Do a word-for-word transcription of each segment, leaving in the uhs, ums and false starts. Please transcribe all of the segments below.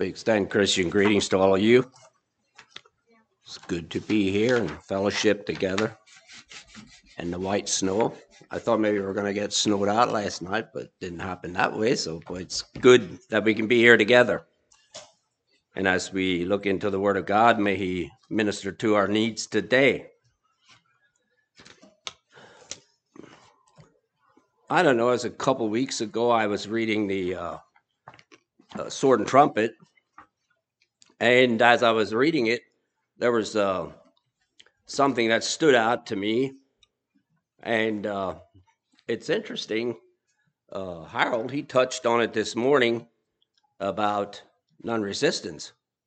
We extend Christian greetings to all of you. It's good to be here and fellowship together in the white snow. I thought maybe we were going to get snowed out last night, but it didn't happen that way. So boy, it's good that we can be here together. And as we look into the Word of God, may He minister to our needs today. I don't know, as a couple weeks ago, I was reading the uh, uh, Sword and Trumpet. And as I was reading it, there was uh, something that stood out to me. And uh, it's interesting. Uh, Harold, he touched on it this morning about non-resistance.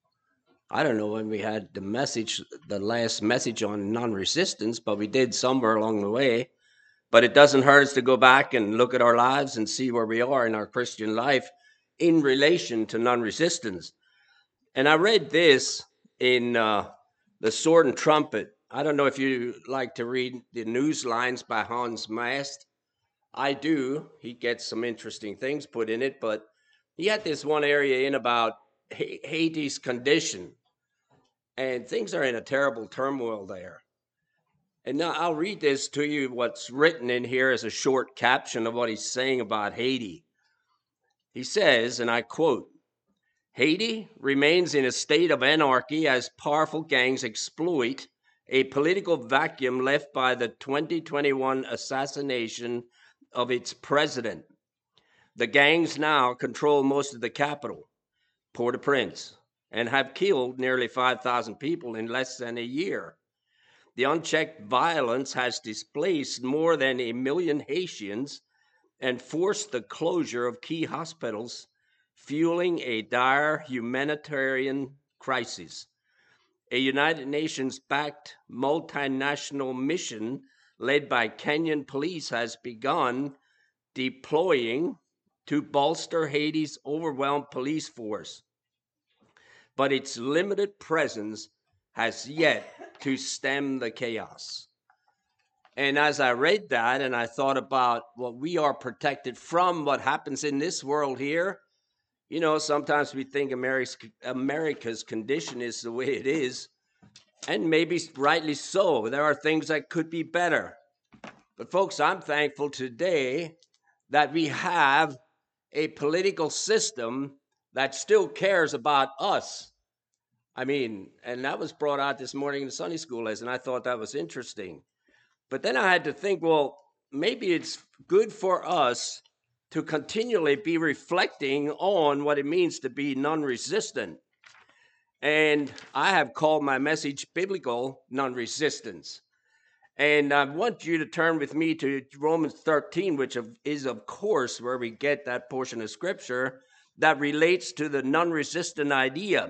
I don't know when we had the message, the last message on non-resistance, but we did somewhere along the way. But it doesn't hurt us to go back and look at our lives and see where we are in our Christian life in relation to non-resistance. And I read this in uh, the Sword and Trumpet. I don't know if you like to read the news lines by Hans Mast. I do. He gets some interesting things put in it, but he had this one area in about Haiti's condition, and things are in a terrible turmoil there. And now I'll read this to you. What's written in here is a short caption of what he's saying about Haiti. He says, and I quote, "Haiti remains in a state of anarchy as powerful gangs exploit a political vacuum left by the twenty twenty-one assassination of its president. The gangs now control most of the capital, Port-au-Prince, and have killed nearly five thousand people in less than a year. The unchecked violence has displaced more than a million Haitians and forced the closure of key hospitals, fueling a dire humanitarian crisis. A United Nations-backed multinational mission led by Kenyan police has begun deploying to bolster Haiti's overwhelmed police force, but its limited presence has yet to stem the chaos." And as I read that and I thought about what we are protected from, what happens in this world here, you know, sometimes we think America's, America's condition is the way it is, and maybe rightly so. There are things that could be better. But folks, I'm thankful today that we have a political system that still cares about us. I mean, and that was brought out this morning in the Sunday school lesson. I thought that was interesting. But then I had to think, well, maybe it's good for us to continually be reflecting on what it means to be non-resistant. And I have called my message Biblical Non-Resistance. And I want you to turn with me to Romans thirteen, which is, of course, where we get that portion of Scripture that relates to the non-resistant idea.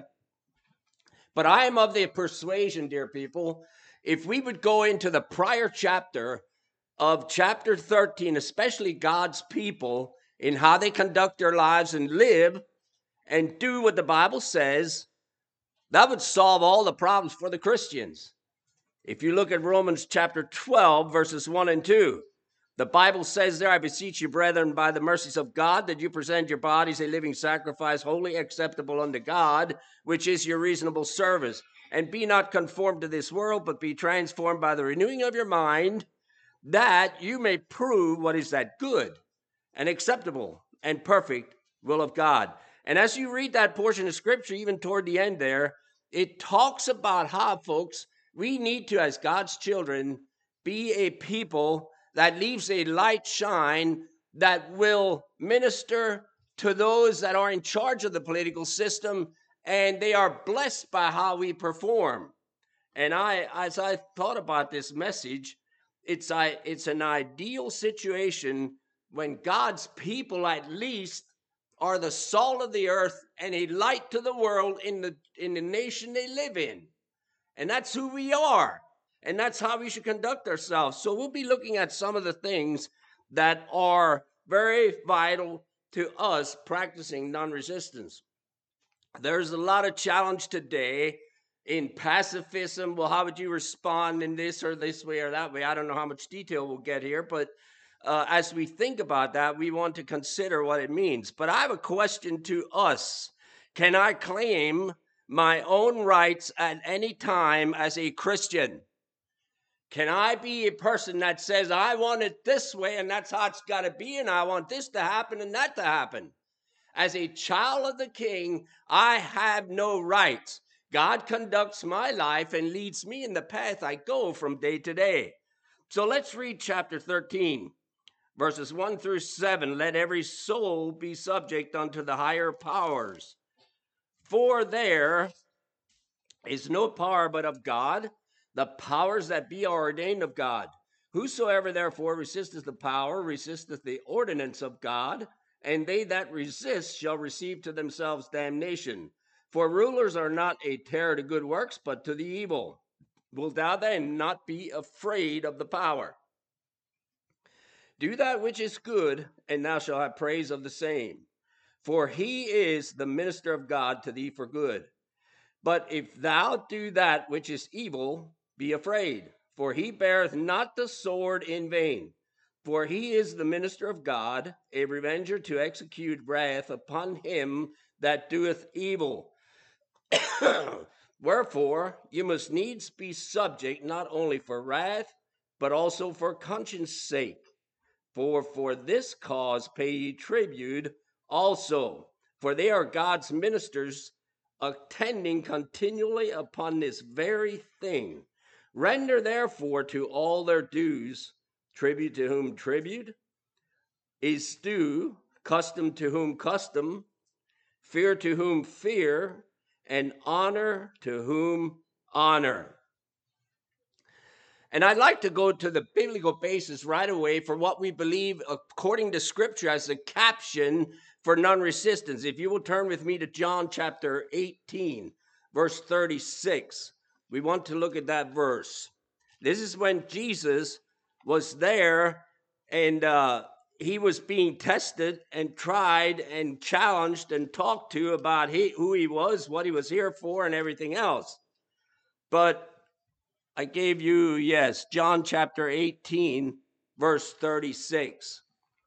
But I am of the persuasion, dear people, if we would go into the prior chapter of chapter thirteen, especially God's people, in how they conduct their lives and live and do what the Bible says, that would solve all the problems for the Christians. If you look at Romans chapter twelve, verses one and two, the Bible says there, "I beseech you, brethren, by the mercies of God, that you present your bodies a living sacrifice, wholly acceptable unto God, which is your reasonable service. And be not conformed to this world, but be transformed by the renewing of your mind, that you may prove what is that good and acceptable and perfect will of God." And as you read that portion of Scripture, even toward the end there, it talks about how, folks, we need to, as God's children, be a people that leaves a light shine that will minister to those that are in charge of the political system, and they are blessed by how we perform. And I, as I thought about this message, it's, I, it's an ideal situation when God's people at least are the salt of the earth and a light to the world in the, in the nation they live in. And that's who we are. And that's how we should conduct ourselves. So we'll be looking at some of the things that are very vital to us practicing non-resistance. There's a lot of challenge today in pacifism. Well, how would you respond in this or this way or that way? I don't know how much detail we'll get here, but uh, as we think about that, we want to consider what it means. But I have a question to us. can I claim my own rights at any time as a Christian? Can I be a person that says, I want it this way and that's how it's got to be, and I want this to happen and that to happen? As a child of the King, I have no rights. God conducts my life and leads me in the path I go from day to day. So let's read chapter thirteen, verses one through seven. Let every soul be subject unto the higher powers. For there is no power but of God, the powers that be are ordained of God. Whosoever therefore resisteth the power, resisteth the ordinance of God, and they that resist shall receive to themselves damnation. For rulers are not a terror to good works, but to the evil. Wilt thou then not be afraid of the power? Do that which is good, and thou shalt have praise of the same. For he is the minister of God to thee for good. But if thou do that which is evil, be afraid, for he beareth not the sword in vain. For he is the minister of God, a revenger to execute wrath upon him that doeth evil. Wherefore, you must needs be subject, not only for wrath, but also for conscience sake. For for this cause pay ye tribute also, for they are God's ministers, attending continually upon this very thing. Render therefore to all their dues, tribute to whom tribute is due, custom to whom custom, fear to whom fear, and honor to whom honor. And I'd like to go to the biblical basis right away for what we believe according to Scripture as a caption for non-resistance. If you will turn with me to John chapter eighteen, verse thirty-six. We want to look at that verse. This is when Jesus was there and uh, he was being tested and tried and challenged and talked to about he, who he was, what he was here for, and everything else. But I gave you, yes, John chapter eighteen, verse thirty-six.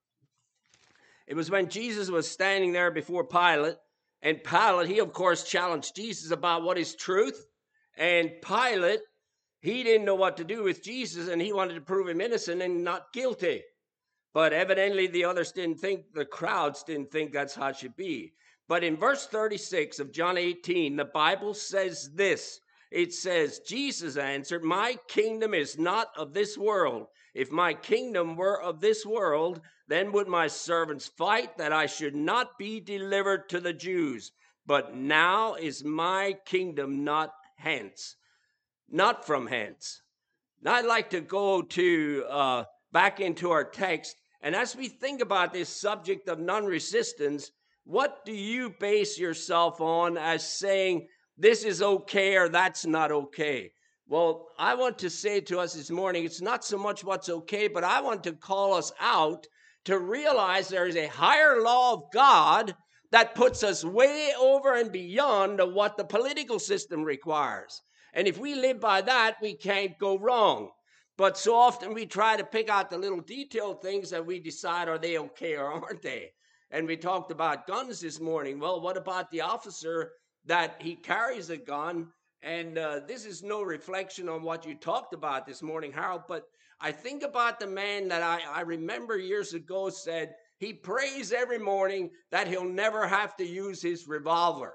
It was when Jesus was standing there before Pilate, and Pilate, he of course challenged Jesus about what is truth, and Pilate, he didn't know what to do with Jesus, and he wanted to prove him innocent and not guilty. But evidently the others didn't think, the crowds didn't think that's how it should be. But in verse thirty-six of John eighteen, the Bible says this. It says, Jesus answered, my kingdom is not of this world. If my kingdom were of this world, then would my servants fight that I should not be delivered to the Jews. But now is my kingdom not hence, not from hence. Now I'd like to go to uh, back into our text. And as we think about this subject of non-resistance, what do you base yourself on as saying, this is okay or that's not okay? Well, I want to say to us this morning, it's not so much what's okay, but I want to call us out to realize there is a higher law of God that puts us way over and beyond what the political system requires. And if we live by that, we can't go wrong. But so often we try to pick out the little detailed things that we decide, are they okay or aren't they? And we talked about guns this morning. Well, what about the officer that he carries a gun? And uh, this is no reflection on what you talked about this morning, Harold, but I think about the man that I, I remember years ago said he prays every morning that he'll never have to use his revolver.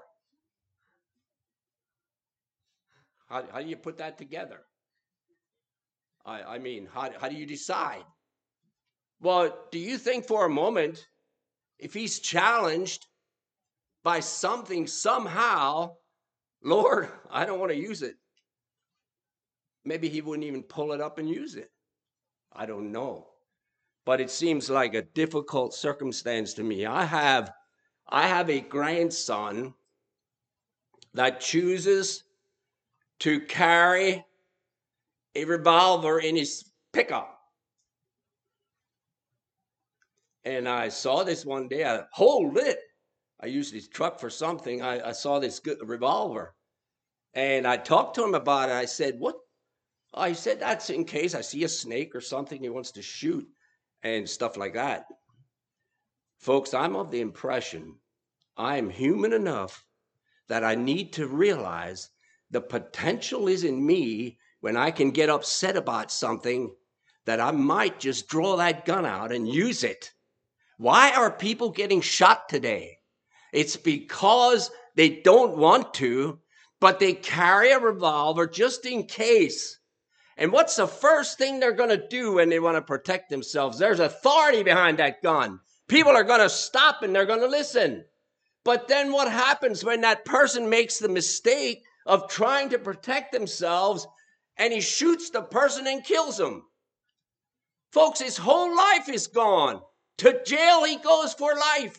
How, how do you put that together? I, I mean, how, how do you decide? Well, do you think for a moment, if he's challenged by something somehow, Lord, I don't want to use it, maybe he wouldn't even pull it up and use it? I don't know. But it seems like a difficult circumstance to me. I have, I have a grandson that chooses to carry a revolver in his pickup. And I saw this one day. I hold it. I used his truck for something. I, I saw this good revolver. And I talked to him about it. I said, what? I said, that's in case I see a snake or something he wants to shoot and stuff like that. Folks, I'm of the impression I'm human enough that I need to realize the potential is in me when I can get upset about something that I might just draw that gun out and use it. Why are people getting shot today? It's because they don't want to, but they carry a revolver just in case. And what's the first thing they're going to do when they want to protect themselves? There's authority behind that gun. People are going to stop and they're going to listen. But then what happens when that person makes the mistake of trying to protect themselves and he shoots the person and kills them? Folks, his whole life is gone. To jail he goes for life.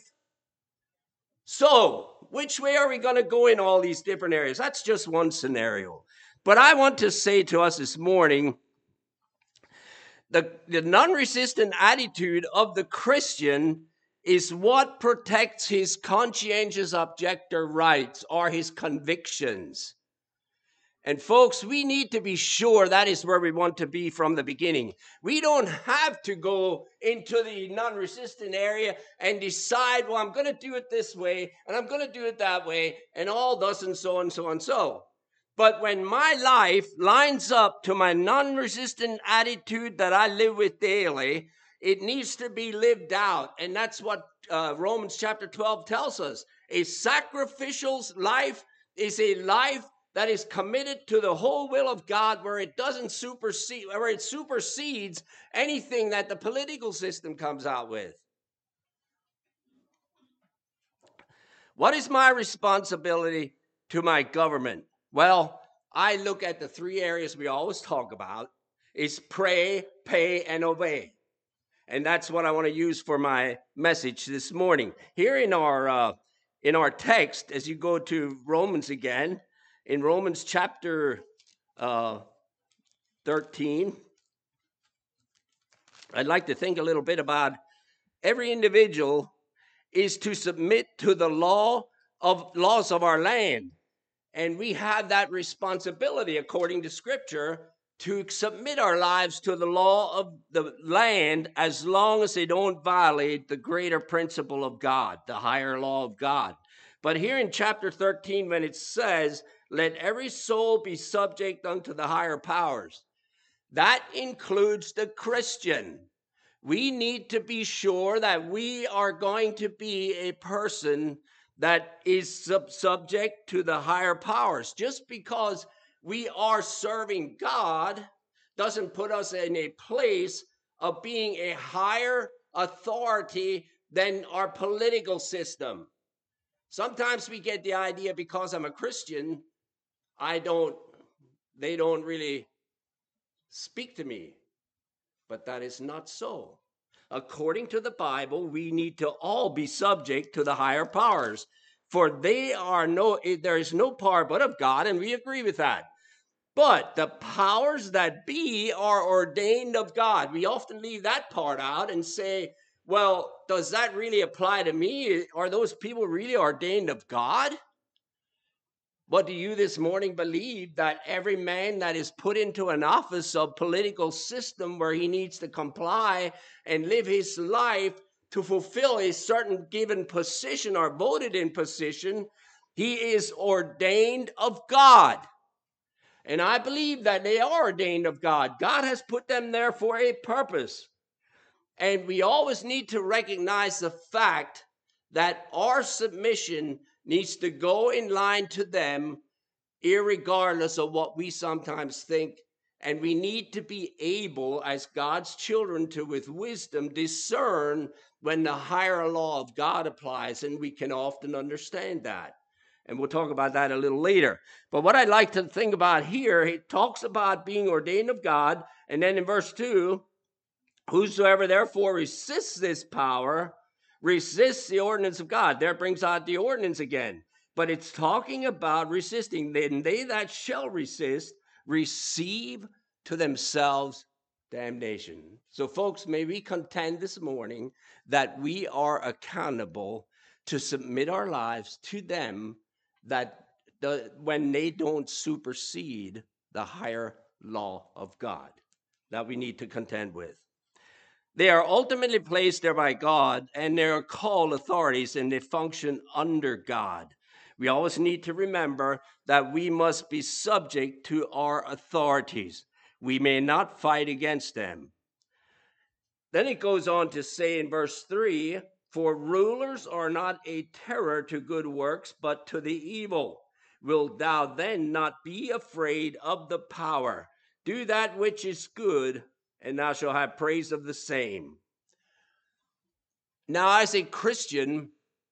So, which way are we going to go in all these different areas? That's just one scenario. But I want to say to us this morning, the, the non-resistant attitude of the Christian is what protects his conscientious objector rights or his convictions. And folks, we need to be sure that is where we want to be from the beginning. We don't have to go into the non-resistant area and decide, well, I'm going to do it this way, and I'm going to do it that way, and all thus and so and so and so. But when my life lines up to my non-resistant attitude that I live with daily, it needs to be lived out. And that's what uh, Romans chapter twelve tells us. A sacrificial life is a life that is committed to the whole will of God, where it doesn't supersede, where it supersedes anything that the political system comes out with. What is my responsibility to my government? Well, I look at the three areas we always talk about is pray, pay, and obey. And that's what I want to use for my message this morning. Here in our uh, in our text, as you go to Romans again, in Romans chapter uh, thirteen, I'd like to think a little bit about every individual is to submit to the law of laws of our land. And we have that responsibility, according to Scripture, to submit our lives to the law of the land as long as they don't violate the greater principle of God, the higher law of God. But here in chapter thirteen, when it says, let every soul be subject unto the higher powers, that includes the Christian. We need to be sure that we are going to be a person that is sub- subject to the higher powers. Just because we are serving God doesn't put us in a place of being a higher authority than our political system. Sometimes we get the idea because I'm a Christian, I don't, they don't really speak to me. But that is not so. According to the Bible, we need to all be subject to the higher powers, for they are no, there is no power but of God, and we agree with that. But the powers that be are ordained of God. We often leave that part out and say, well, does that really apply to me? Are those people really ordained of God? But do you this morning believe that every man that is put into an office of political system where he needs to comply and live his life to fulfill a certain given position or voted in position, he is ordained of God? And I believe that they are ordained of God. God has put them there for a purpose. And we always need to recognize the fact that our submission needs to go in line to them, irregardless of what we sometimes think. And we need to be able, as God's children, to, with wisdom, discern when the higher law of God applies. And we can often understand that. And we'll talk about that a little later. But what I'd like to think about here, it talks about being ordained of God. And then in verse two, whosoever therefore resists this power, resists the ordinance of God. There brings out the ordinance again. But it's talking about resisting. Then they that shall resist receive to themselves damnation. So folks, may we contend this morning that we are accountable to submit our lives to them, that the, when they don't supersede the higher law of God that we need to contend with. They are ultimately placed there by God, and they are called authorities, and they function under God. We always need to remember that we must be subject to our authorities. We may not fight against them. Then it goes on to say in verse three, for rulers are not a terror to good works, but to the evil. Wilt thou then not be afraid of the power? Do that which is good, and thou shalt have praise of the same. Now, as a Christian,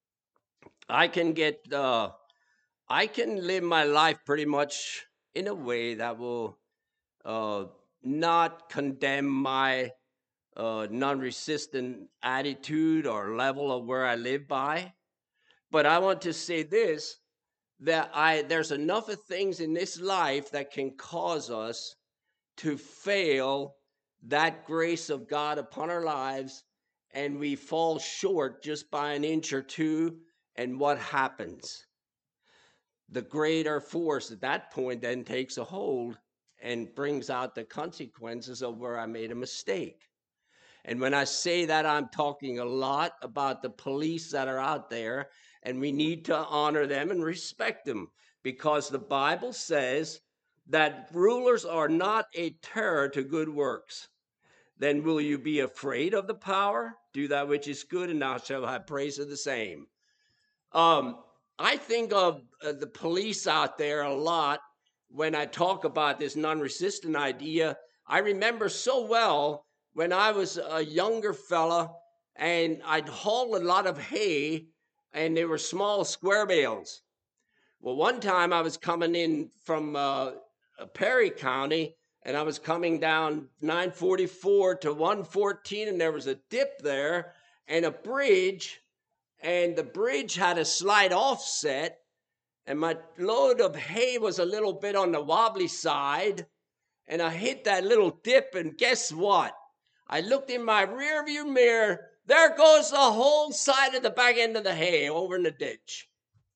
I can get, uh, I can live my life pretty much in a way that will uh, not condemn my uh, non-resistant attitude or level of where I live by. But I want to say this, that I there's enough of things in this life that can cause us to fail that grace of God upon our lives, and we fall short just by an inch or two, and what happens? The greater force at that point then takes a hold and brings out the consequences of where I made a mistake. And when I say that, I'm talking a lot about the police that are out there, and we need to honor them and respect them, because the Bible says that rulers are not a terror to good works. Then will you be afraid of the power? Do that which is good, and thou shalt have praise of the same. Um, I think of uh, the police out there a lot when I talk about this non-resistant idea. I remember so well when I was a younger fella and I'd haul a lot of hay, and they were small square bales. Well, one time I was coming in from uh, Perry County, and I was coming down nine forty-four to one fourteen, and there was a dip there and a bridge, and the bridge had a slight offset, and my load of hay was a little bit on the wobbly side, and I hit that little dip, and guess what? I looked in my rearview mirror. There goes the whole side of the back end of the hay over in the ditch.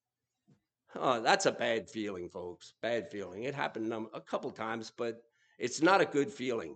Oh, that's a bad feeling, folks. Bad feeling. It happened a couple times, but it's not a good feeling.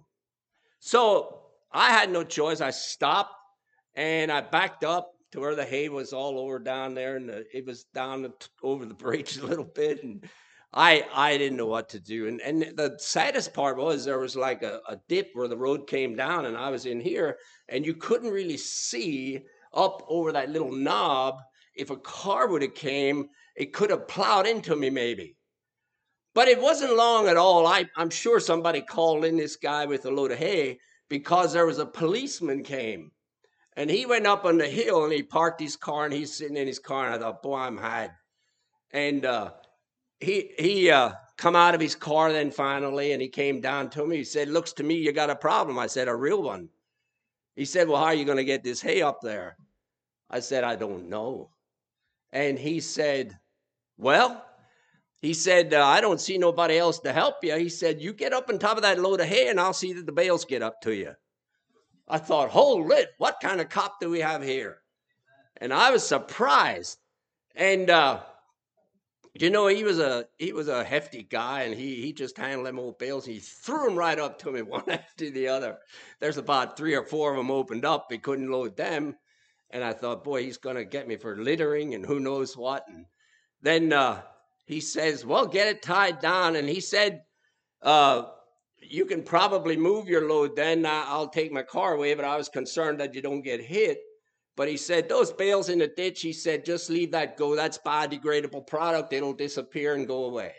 So I had no choice. I stopped and I backed up to where the hay was all over down there, and the, it was down over the bridge a little bit, and I I didn't know what to do. And and the saddest part was there was like a, a dip where the road came down, and I was in here, and you couldn't really see up over that little knob. If a car would have came, it could have plowed into me maybe. But it wasn't long at all. I, I'm sure somebody called in this guy with a load of hay, because there was a policeman came. And he went up on the hill and he parked his car, and he's sitting in his car, and I thought, boy, I'm had. And uh, he he uh, come out of his car then finally, and he came down to me. He said, looks to me you got a problem. I said, a real one. He said, well, how are you going to get this hay up there? I said, I don't know. And he said, well, he said, uh, I don't see nobody else to help you. He said, you get up on top of that load of hay, and I'll see that the bales get up to you. I thought, hold it, what kind of cop do we have here? And I was surprised. And uh, you know, he was a he was a hefty guy, and he he just handled them old bales. He threw them right up to me, one after the other. There's about three or four of them opened up. He couldn't load them. And I thought, boy, he's going to get me for littering and who knows what. And then uh, he says, well, get it tied down. And he said, uh, you can probably move your load then. I'll take my car away, but I was concerned that you don't get hit. But he said, those bales in the ditch, he said, just leave that go. That's biodegradable product. It'll disappear and go away.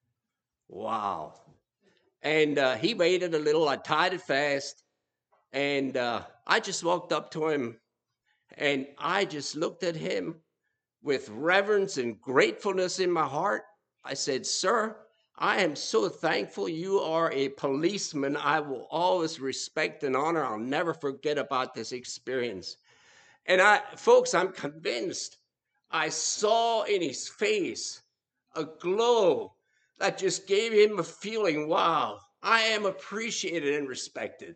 Wow. And uh, he waited a little. I tied it fast. And uh, I just walked up to him, and I just looked at him with reverence and gratefulness in my heart. I said, sir, I am so thankful you are a policeman. I will always respect and honor. I'll never forget about this experience. And I, folks, I'm convinced I saw in his face a glow that just gave him a feeling, wow, I am appreciated and respected.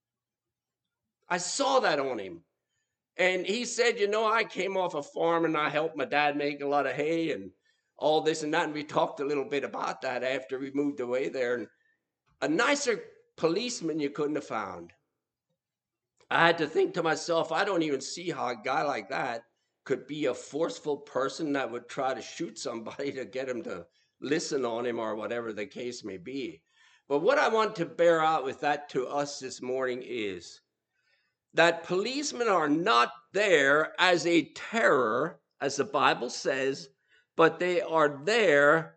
I saw that on him. And he said, you know, I came off a farm and I helped my dad make a lot of hay and all this and that. And we talked a little bit about that after we moved away there. And a nicer policeman you couldn't have found. I had to think to myself, I don't even see how a guy like that could be a forceful person that would try to shoot somebody to get him to listen on him or whatever the case may be. But what I want to bear out with that to us this morning is that policemen are not there as a terror, as the Bible says, but they are there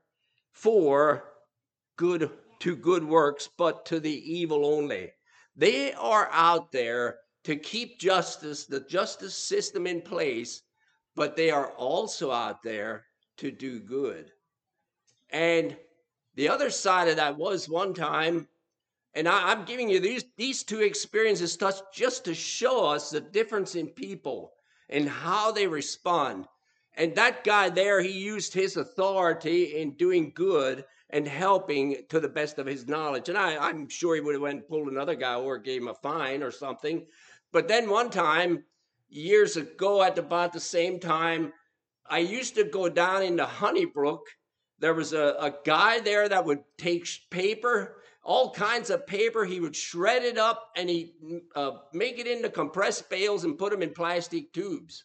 for good, to good works, but to the evil only. They are out there to keep justice, the justice system in place, but they are also out there to do good. And the other side of that was one time, and I, I'm giving you these, these two experiences just to show us the difference in people and how they respond. And that guy there, he used his authority in doing good and helping to the best of his knowledge. And I, I'm sure he would have went and pulled another guy or gave him a fine or something. But then one time, years ago at about the same time, I used to go down into Honeybrook. There was a, a guy there that would take paper, all kinds of paper. He would shred it up and he'd uh, make it into compressed bales and put them in plastic tubes.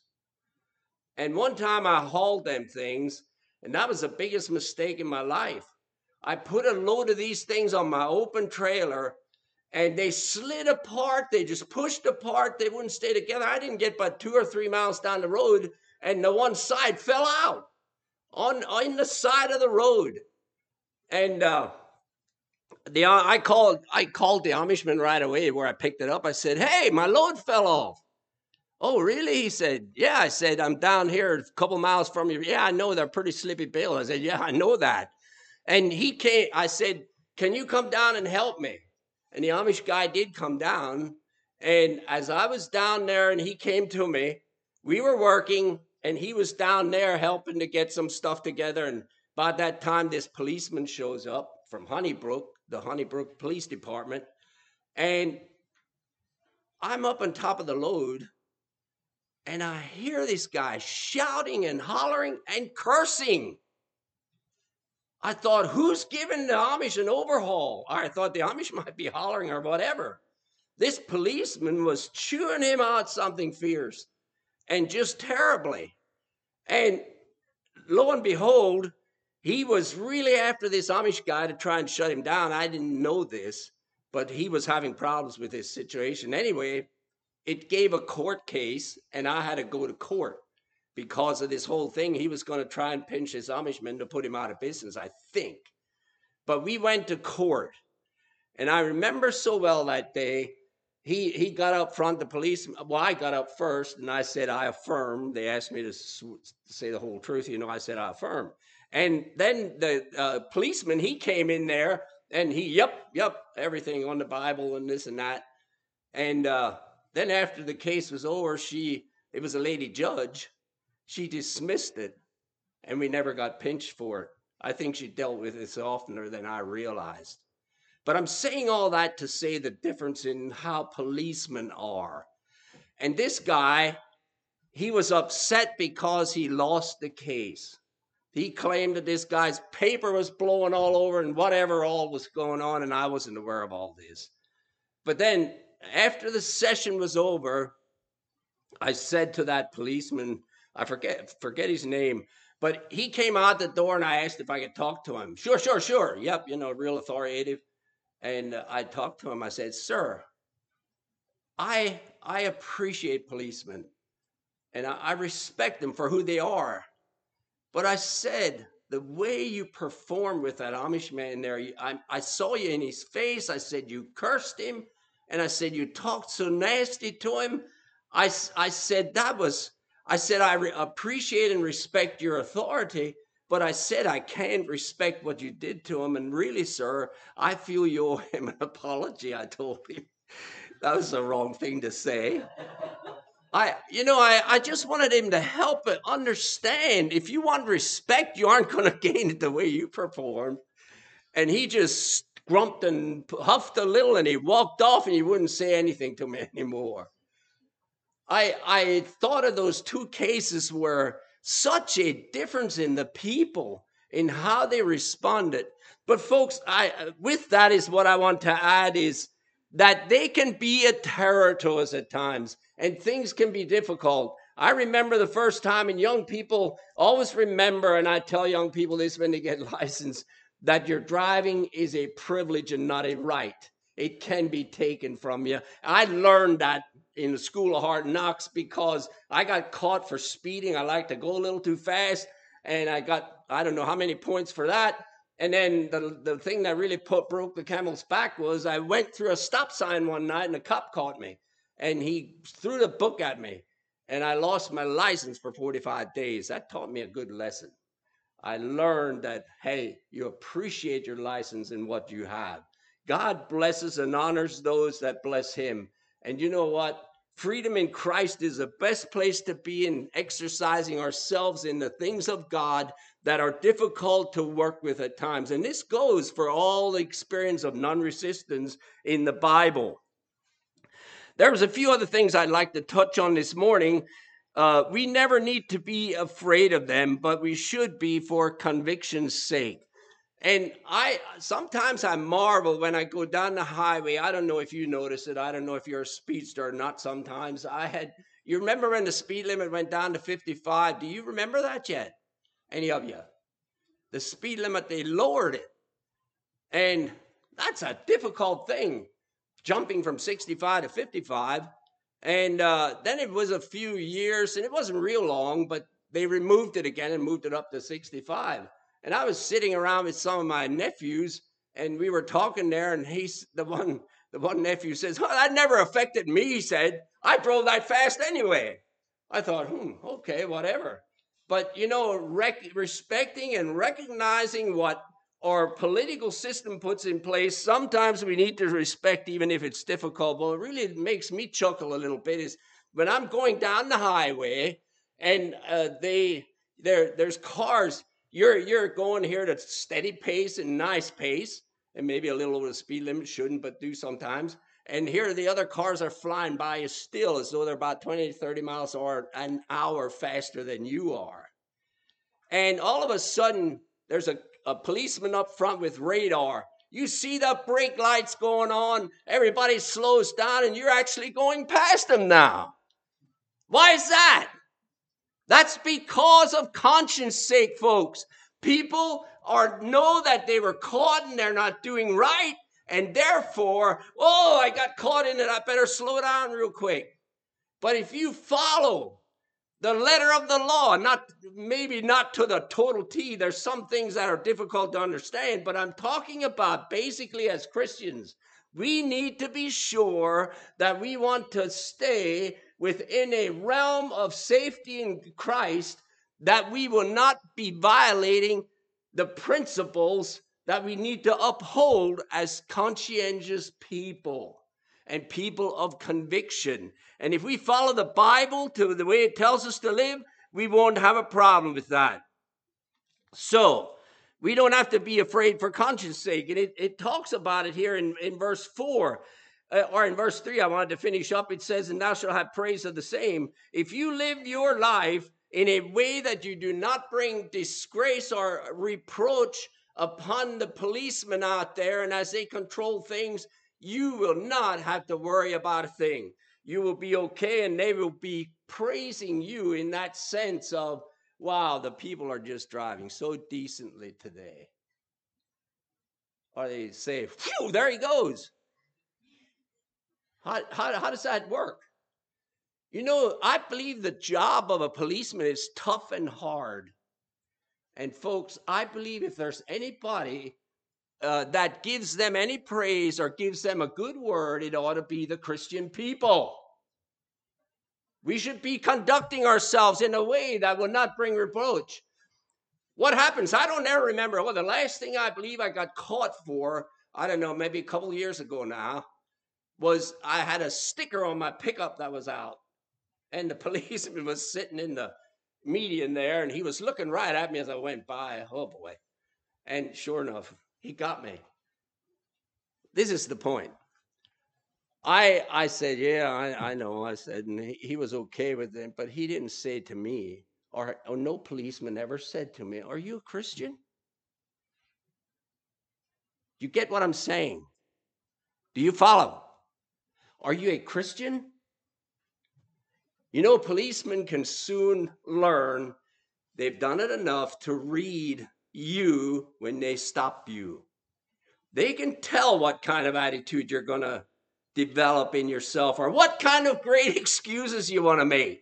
And one time I hauled them things, and that was the biggest mistake in my life. I put a load of these things on my open trailer, and they slid apart. They just pushed apart. They wouldn't stay together. I didn't get but two or three miles down the road, and the one side fell out on, on the side of the road. And uh, the I called I called the Amishman right away where I picked it up. I said, "Hey, my load fell off." "Oh, really?" He said. "Yeah." I said, "I'm down here a couple miles from you." "Yeah, I know, they're pretty slippy bales." I said, "Yeah, I know that." And he came, I said, "Can you come down and help me?" And the Amish guy did come down. And as I was down there and he came to me, we were working and he was down there helping to get some stuff together. And by that time, this policeman shows up from Honeybrook, the Honeybrook Police Department. And I'm up on top of the load. And I hear this guy shouting and hollering and cursing. I thought, who's giving the Amish an overhaul? Or I thought the Amish might be hollering or whatever. This policeman was chewing him out something fierce and just terribly. And lo and behold, he was really after this Amish guy to try and shut him down. I didn't know this, but he was having problems with his situation. Anyway, it gave a court case, and I had to go to court because of this whole thing. He was going to try and pinch his Amishman to put him out of business, I think. But we went to court, and I remember so well that day, he he got up front, the police, well, I got up first, and I said, "I affirm." They asked me to say the whole truth. You know, I said, "I affirm." And then the uh, policeman, he came in there, and he, yep, yep, everything on the Bible and this and that. And uh, then after the case was over, she, it was a lady judge, she dismissed it, and we never got pinched for it. I think she dealt with it oftener than I realized. But I'm saying all that to say the difference in how policemen are. And this guy, he was upset because he lost the case. He claimed that this guy's paper was blowing all over and whatever all was going on, and I wasn't aware of all this. But then after the session was over, I said to that policeman, I forget forget his name, but he came out the door and I asked if I could talk to him. Sure, sure, sure. Yep, you know, real authoritative. And uh, I talked to him. I said, "Sir, I I appreciate policemen, and I, I respect them for who they are. But I said, the way you performed with that Amish man there, I, I saw you in his face. I said, you cursed him. And I said, you talked so nasty to him. I, I said, that was, I said, I re- appreciate and respect your authority. But I said, I can't respect what you did to him. And really, sir, I feel you owe him an apology." I told him. That was the wrong thing to say. I, you know, I, I just wanted him to help it understand. If you want respect, you aren't going to gain it the way you perform. And he just grumped and huffed a little, and he walked off, and he wouldn't say anything to me anymore. I, I thought of those two cases where such a difference in the people, in how they responded. But folks, I with that is what I want to add is that they can be a terror to us at times, and things can be difficult. I remember the first time, and young people always remember, and I tell young people this when they get licensed, that your driving is a privilege and not a right. It can be taken from you. I learned that in the School of Hard Knocks because I got caught for speeding. I like to go a little too fast, and I got, I don't know how many points for that. And then the, the thing that really put, broke the camel's back was I went through a stop sign one night, and the cop caught me, and he threw the book at me, and I lost my license for forty-five days. That taught me a good lesson. I learned that, hey, you appreciate your license and what you have. God blesses and honors those that bless him. And you know what? Freedom in Christ is the best place to be in exercising ourselves in the things of God that are difficult to work with at times. And this goes for all the experience of non-resistance in the Bible. There was a few other things I'd like to touch on this morning. Uh, we never need to be afraid of them, but we should be for conviction's sake. And I sometimes I marvel when I go down the highway. I don't know if you notice it. I don't know if you're a speedster or not. Sometimes I had, you remember when the speed limit went down to fifty-five? Do you remember that yet? Any of you? The speed limit, they lowered it. And that's a difficult thing, jumping from sixty-five to fifty-five. And uh, then it was a few years, and it wasn't real long, but they removed it again and moved it up to sixty-five. And I was sitting around with some of my nephews, and we were talking there, and he's the one, the one nephew says, "Well, that never affected me," he said. "I drove that fast anyway." I thought, hmm, okay, whatever. But, you know, rec- respecting and recognizing what our political system puts in place, sometimes we need to respect even if it's difficult. But it really makes me chuckle a little bit is when I'm going down the highway and uh, they there there's cars. You're you're going here at a steady pace and nice pace, and maybe a little over the speed limit, shouldn't, but do sometimes. And here the other cars are flying by you still as though they're about twenty, thirty miles or an hour faster than you are. And all of a sudden, there's a, a policeman up front with radar. You see the brake lights going on. Everybody slows down, and you're actually going past them now. Why is that? That's because of conscience sake, folks. People are know that they were caught and they're not doing right, and therefore, oh, I got caught in it. I better slow down real quick. But if you follow the letter of the law, not maybe not to the total T. There's some things that are difficult to understand, but I'm talking about basically as Christians, we need to be sure that we want to stay within a realm of safety in Christ, that we will not be violating the principles that we need to uphold as conscientious people and people of conviction. And if we follow the Bible to the way it tells us to live, we won't have a problem with that. So we don't have to be afraid for conscience sake. And it, it talks about it here in, in verse four. Uh, or in verse three, I wanted to finish up. It says, "And thou shalt have praise of the same." If you live your life in a way that you do not bring disgrace or reproach upon the policemen out there, and as they control things, you will not have to worry about a thing. You will be okay, and they will be praising you in that sense of, wow, the people are just driving so decently today. Or they say, phew, there he goes. How, how, how does that work? You know, I believe the job of a policeman is tough and hard. And folks, I believe if there's anybody uh, that gives them any praise or gives them a good word, it ought to be the Christian people. We should be conducting ourselves in a way that will not bring reproach. What happens? I don't ever remember. Well, the last thing I believe I got caught for, I don't know, maybe a couple of years ago now, was I had a sticker on my pickup that was out. And the policeman was sitting in the median there, and he was looking right at me as I went by. Oh, boy. And sure enough, he got me. This is the point. I I said, yeah, I, I know. I said, and he, he was okay with it, but he didn't say to me, or, or no policeman ever said to me, "Are you a Christian?" You get what I'm saying? Do you follow? Are you a Christian? You know, policemen can soon learn. They've done it enough to read you when they stop you. They can tell what kind of attitude you're going to develop in yourself or what kind of great excuses you want to make.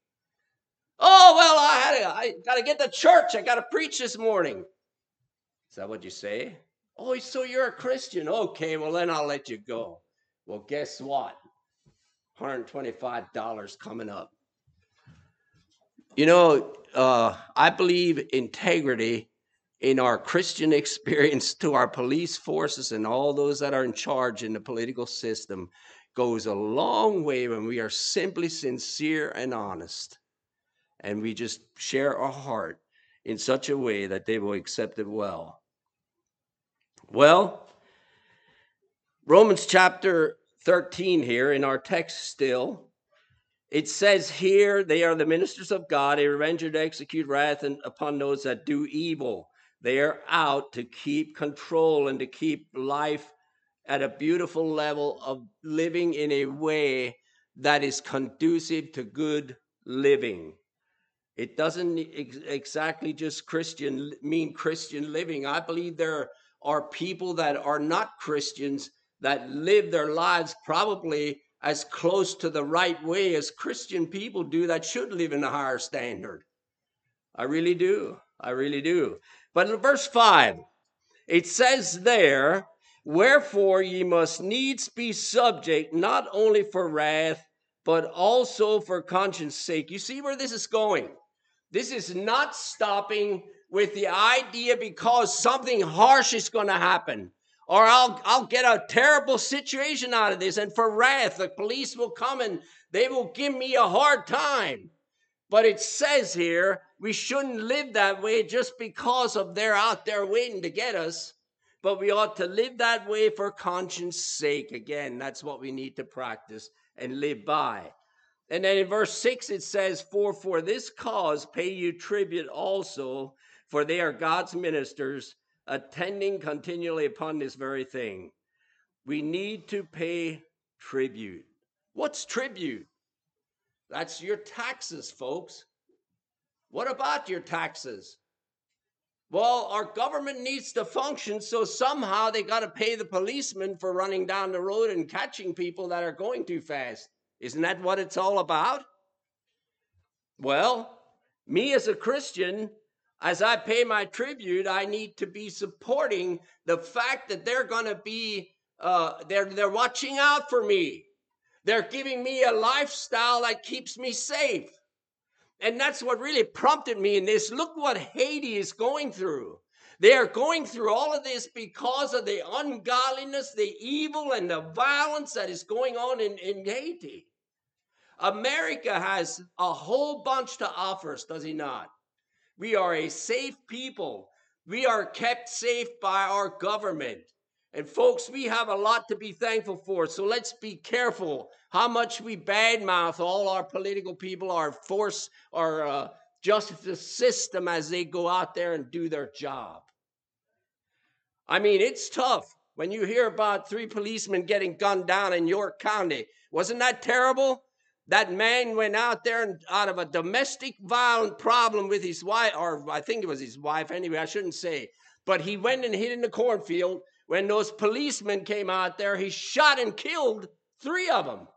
Oh, well, I had to, I got to get to church. I got to preach this morning. Is that what you say? Oh, so you're a Christian. Okay, well, then I'll let you go. Well, guess what? one hundred twenty-five dollars coming up. You know, uh, I believe integrity in our Christian experience to our police forces and all those that are in charge in the political system goes a long way when we are simply sincere and honest. And we just share our heart in such a way that they will accept it well. Well, Romans chapter thirteen here in our text still, it says here, they are the ministers of God, a revenger to execute wrath upon those that do evil. They are out to keep control and to keep life at a beautiful level of living in a way that is conducive to good living. It doesn't ex- exactly just Christian mean Christian living. I believe there are people that are not Christians that live their lives probably as close to the right way as Christian people do that should live in a higher standard. I really do. I really do. But in verse five, it says there, wherefore ye must needs be subject, not only for wrath, but also for conscience sake. You see where this is going? This is not stopping with the idea because something harsh is going to happen, or I'll, I'll get a terrible situation out of this, and for wrath, the police will come and they will give me a hard time. But it says here, we shouldn't live that way just because of they're out there waiting to get us, but we ought to live that way for conscience sake. Again, that's what we need to practice and live by. And then in verse six, it says, for for this cause pay you tribute also, for they are God's ministers, attending continually upon this very thing. We need to pay tribute. What's tribute? That's your taxes, folks. What about your taxes? Well, our government needs to function, so somehow they got to pay the policemen for running down the road and catching people that are going too fast. Isn't that what it's all about? Well, me as a Christian, as I pay my tribute, I need to be supporting the fact that they're going to be, uh, they're, they're watching out for me. They're giving me a lifestyle that keeps me safe. And that's what really prompted me in this. Look what Haiti is going through. They are going through all of this because of the ungodliness, the evil, and the violence that is going on in, in Haiti. America has a whole bunch to offer us, does he not? We are a safe people. We are kept safe by our government. And folks, we have a lot to be thankful for. So let's be careful how much we badmouth all our political people, our force, our uh, justice system as they go out there and do their job. I mean, it's tough when you hear about three policemen getting gunned down in York County. Wasn't that terrible? That man went out there and out of a domestic violent problem with his wife, or I think it was his wife anyway, I shouldn't say. But he went and hid in the cornfield. When those policemen came out there, he shot and killed three of them.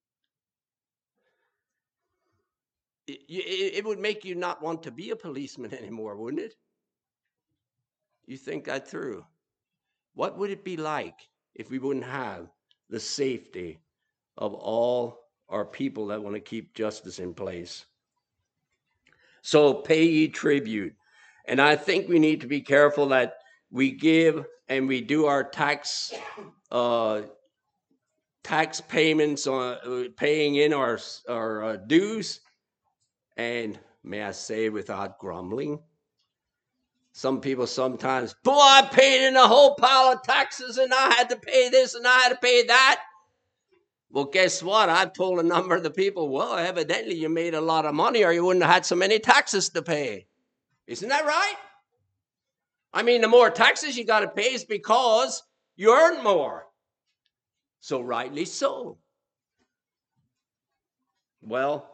It, it, it would make you not want to be a policeman anymore, wouldn't it? You think that through. What would it be like if we wouldn't have the safety of all our people that want to keep justice in place? So pay ye tribute. And I think we need to be careful that we give and we do our tax uh, tax payments on uh, paying in our, our uh, dues. And may I say, without grumbling. Some people sometimes, boy, I paid in a whole pile of taxes and I had to pay this and I had to pay that. Well, guess what? I've told a number of the people, well, evidently you made a lot of money or you wouldn't have had so many taxes to pay. Isn't that right? I mean, the more taxes you got to pay is because you earn more. So rightly so. Well,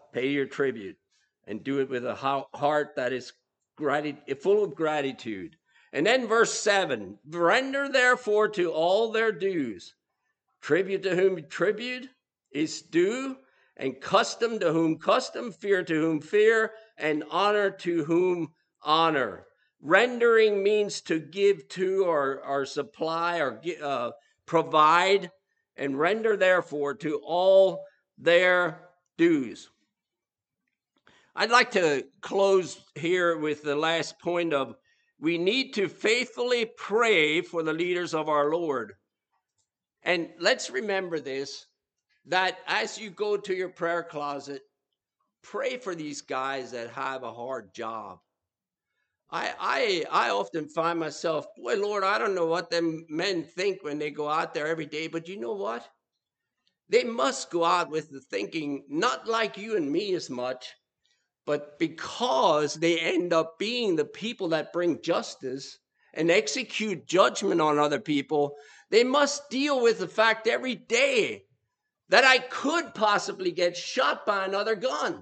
pay your tribute, and do it with a heart that is gratitude, full of gratitude. And then verse seven, render therefore to all their dues, tribute to whom tribute is due, and custom to whom custom, fear to whom fear, and honor to whom honor. Rendering means to give to or, or supply or uh, provide, and render therefore to all their dues. I'd like to close here with the last point of we need to faithfully pray for the leaders of our Lord. And let's remember this, that as you go to your prayer closet, pray for these guys that have a hard job. I, I, I often find myself, boy, Lord, I don't know what them men think when they go out there every day, but you know what? They must go out with the thinking, not like you and me as much, but because they end up being the people that bring justice and execute judgment on other people, they must deal with the fact every day that I could possibly get shot by another gun.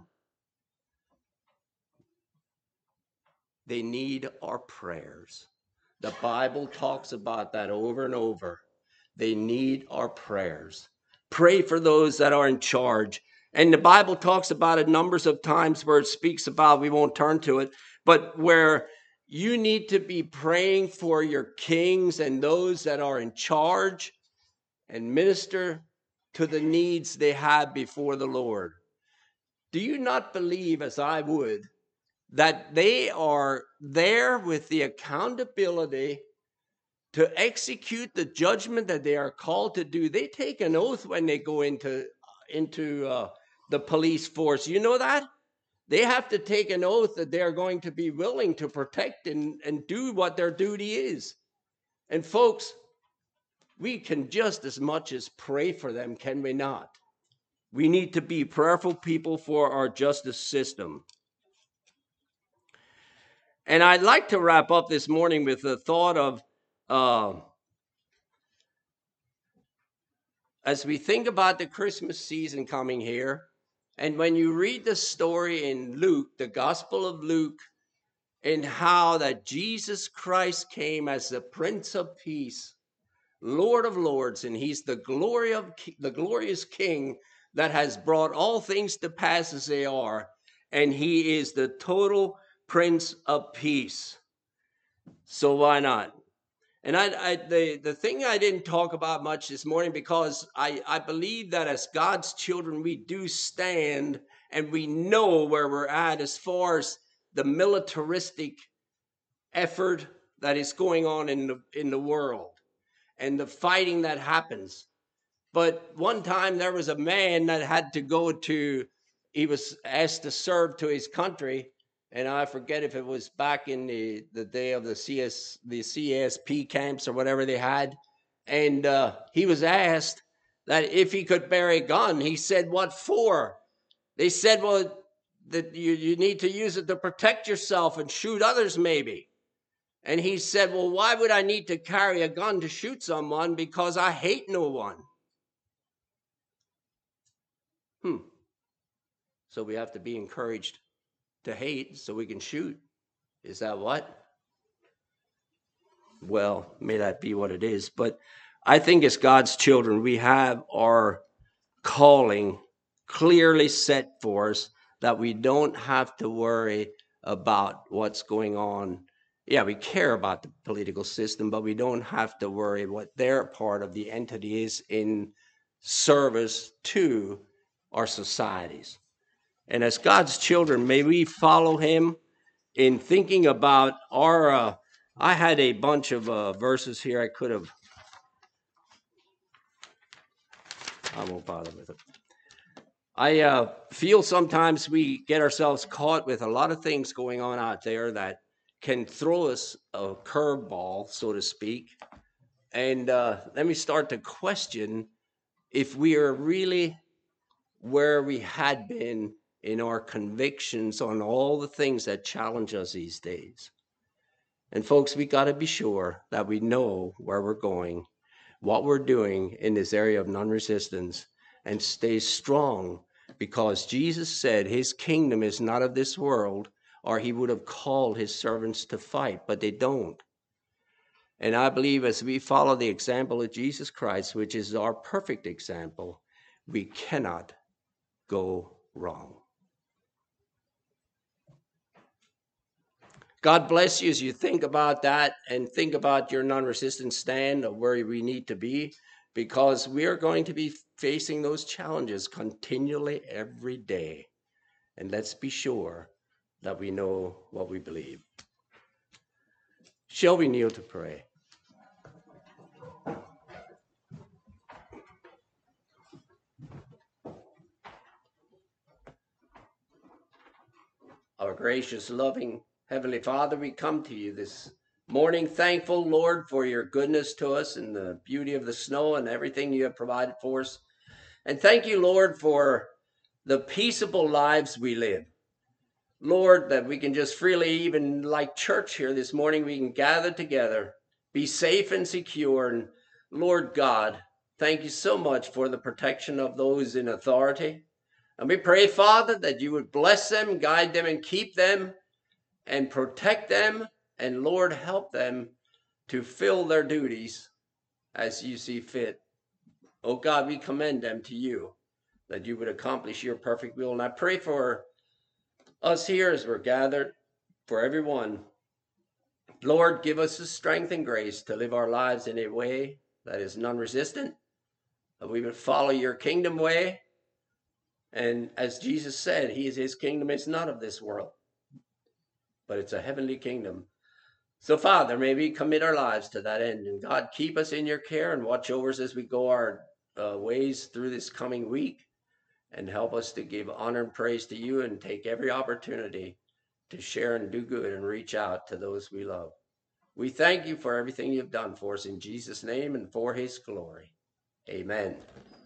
They need our prayers. The Bible talks about that over and over. They need our prayers. Pray for those that are in charge. And the Bible talks about it numbers of times where it speaks about, we won't turn to it, but where you need to be praying for your kings and those that are in charge and minister to the needs they have before the Lord. Do you not believe, as I would, that they are there with the accountability to execute the judgment that they are called to do? They take an oath when they go into, into uh, the police force. You know that? They have to take an oath that they're going to be willing to protect and, and do what their duty is. And folks, we can just as much as pray for them, can we not? We need to be prayerful people for our justice system. And I'd like to wrap up this morning with the thought of, uh, as we think about the Christmas season coming here, and when you read the story in Luke, the Gospel of Luke, and how that Jesus Christ came as the Prince of Peace, Lord of Lords, and he's the glory of the glorious King that has brought all things to pass as they are, and he is the total Prince of Peace. So why not? And I, I the, the thing I didn't talk about much this morning, because I, I believe that as God's children, we do stand and we know where we're at as far as the militaristic effort that is going on in the, in the world and the fighting that happens. But one time there was a man that had to go to, he was asked to serve to his country. And I forget if it was back in the, the day of the C S the C S P camps or whatever they had. And uh, he was asked that if he could bear a gun. He said, what for? They said, well, that you, you need to use it to protect yourself and shoot others maybe. And he said, well, why would I need to carry a gun to shoot someone? Because I hate no one. Hmm. So we have to be encouraged to hate so we can shoot. Is that what? Well, may that be what it is. But I think as God's children, we have our calling clearly set for us, that we don't have to worry about what's going on. Yeah, we care about the political system, but we don't have to worry what their part of the entity is in service to our societies. And as God's children, may we follow him in thinking about our, uh, I had a bunch of uh, verses here I could have, I won't bother with it. I uh, feel sometimes we get ourselves caught with a lot of things going on out there that can throw us a curveball, so to speak. And uh, let me start to question if we are really where we had been in our convictions on all the things that challenge us these days. And folks, we got to be sure that we know where we're going, what we're doing in this area of non-resistance, and stay strong because Jesus said his kingdom is not of this world, or he would have called his servants to fight, but they don't. And I believe as we follow the example of Jesus Christ, which is our perfect example, we cannot go wrong. God bless you as you think about that and think about your non-resistant stand of where we need to be, because we are going to be facing those challenges continually every day. And let's be sure that we know what we believe. Shall we kneel to pray? Our gracious, loving Heavenly Father, we come to you this morning thankful, Lord, for your goodness to us and the beauty of the snow and everything you have provided for us. And thank you, Lord, for the peaceable lives we live. Lord, that we can just freely, even like church here this morning, we can gather together, be safe and secure. And Lord God, thank you so much for the protection of those in authority. And we pray, Father, that you would bless them, guide them, and keep them, and protect them, and Lord, help them to fill their duties as you see fit. Oh God, we commend them to you, that you would accomplish your perfect will. And I pray for us here as we're gathered, for everyone. Lord, give us the strength and grace to live our lives in a way that is non-resistant, that we would follow your kingdom way. And as Jesus said, he is, his kingdom is not of this world, but it's a heavenly kingdom. So, Father, may we commit our lives to that end. And God, keep us in your care and watch over us as we go our uh, ways through this coming week. And help us to give honor and praise to you and take every opportunity to share and do good and reach out to those we love. We thank you for everything you've done for us in Jesus' name and for his glory. Amen.